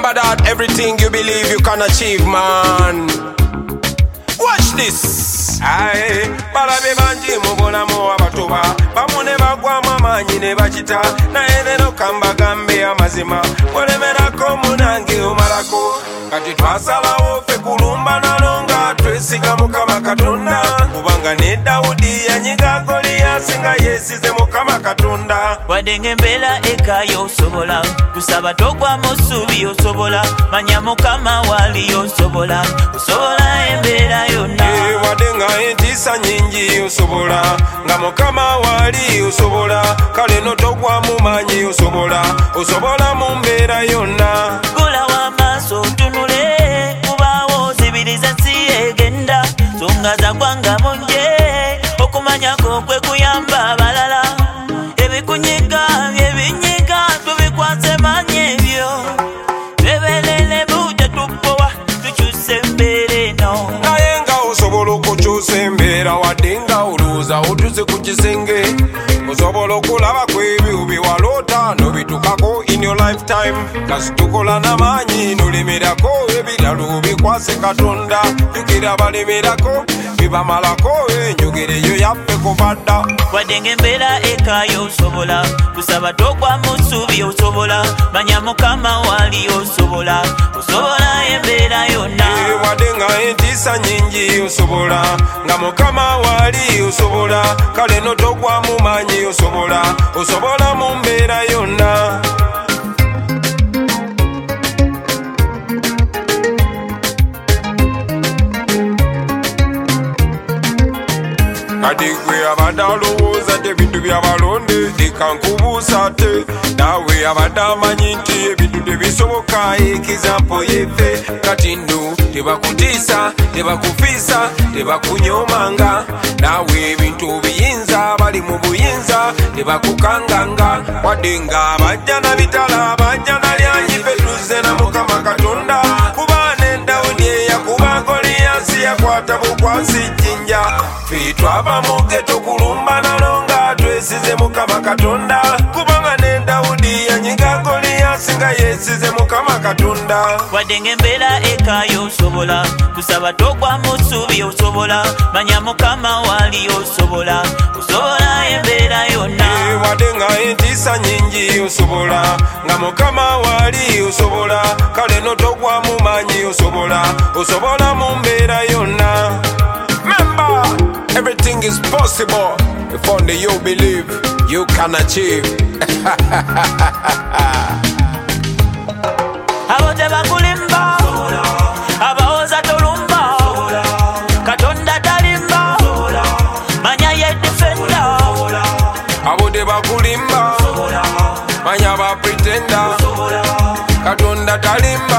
Remember that everything you believe you can achieve, man. Watch this. Aye, balabe banji mubulamu abatuba bamune bagwamu amaanyi ne bakita naye lero kambagambe amazima olemerako munange omalako kati twasalawo ffe kulumba nalonga twesiga Mukama Katonda kubanga ne Dawudi yanyiga Goliath nga yesize Mukama Katonda wadde ng'embeera ekayo osobola kusaba togwamu ssuubi osobola manya Mukama wali osobola embeera yonna wadde nga entiisa nyingi osobola nga Mukama wali osobola kale no togwamu maanyi osobola mu mbeera yonna gula w'amaaso tunule kubaawo zibiriza si egenda songa za gwanga munje okumanyako kwe kuyamba abalala ebikunyiga byebinyiga tubikwase maanyi ebyo tweberere bujja tupowa tukyuse embeera eno naye nga osobola okukyusa embeera wadde nga olowooza otuze ku kisenge osobola okulaba ku ebyo byewaloota nobitukako in your lifetime kasi tukola n'amaanyi nolemerako ebirala obikwase Katonda jukira balemerako bibamalako enjogera eyo yaffe kuva dda wadde ng'embeera ekayo osobola kusaba togwamu ssuubi osobola manya Mukama wali osobola embeera yonna wadde nga entiisa nyingi osobola nga Mukama wali osobola kale no togwamu maanyi osobola mu mbeera yonna kati gwe abadde alowooza nti ebintu byabalonde leka nkubuusa te naawe abadde amanyi nti ebintu tebisoboka ekizampo yeffe kati nno tebakutiisa tebakufiisa tebakunyomanga naawe ebintu obiyinza bali mu buyinza tebakukanganga wadde nga bajja na bitala bajja na lyanyi ffe tuzze na Mukama Katonda kuba ne Dawudi eyakuba Goliath yakwata bukwasi jjinja ffe twava mu ghetto kulumba nalonga twesize Mukama Katonda kubanga ne Dawudi yanyiga Goliath nga yesize Mukama Katonda wadde ng'embeera ekayo osobola kusaba togwamu ssuubi osobola manya Mukama wali osobola embeera yonna wadde nga entiisa nyingi osobola nga Mukama wali osobola kale no togwamu maanyi osobola mu mbeera yonna. Remember, everything is possible if only you believe you can achieve. abo tebakulimba abawoza tolumba Katonda talimba manya ye defender abo tebakulimba manya ba pretender Katonda talimba